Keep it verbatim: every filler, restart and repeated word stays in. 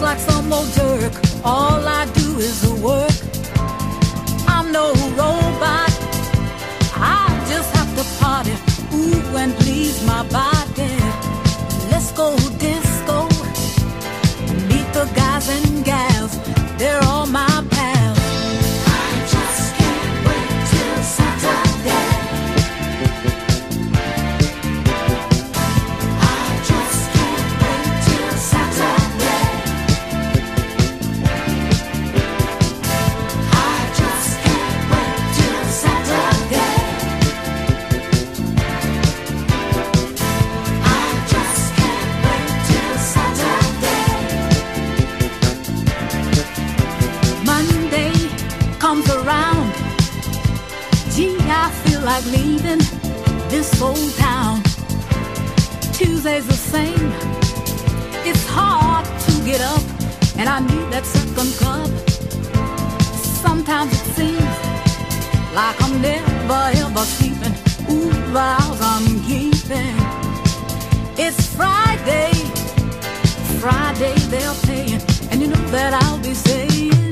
like some old jerk. All I do is work. I'm no robot. I just have to party, ooh, and please my body. Let's go disco. Meet the guys and gals. They're all my pals. I just can't wait till Saturday. Like leaving this old town. Tuesday's the same. It's hard to get up, and I need that second cup. Sometimes it seems like I'm never ever sleeping. Ooh, vows I'm keeping. It's Friday, Friday they're paying, and you know that I'll be saying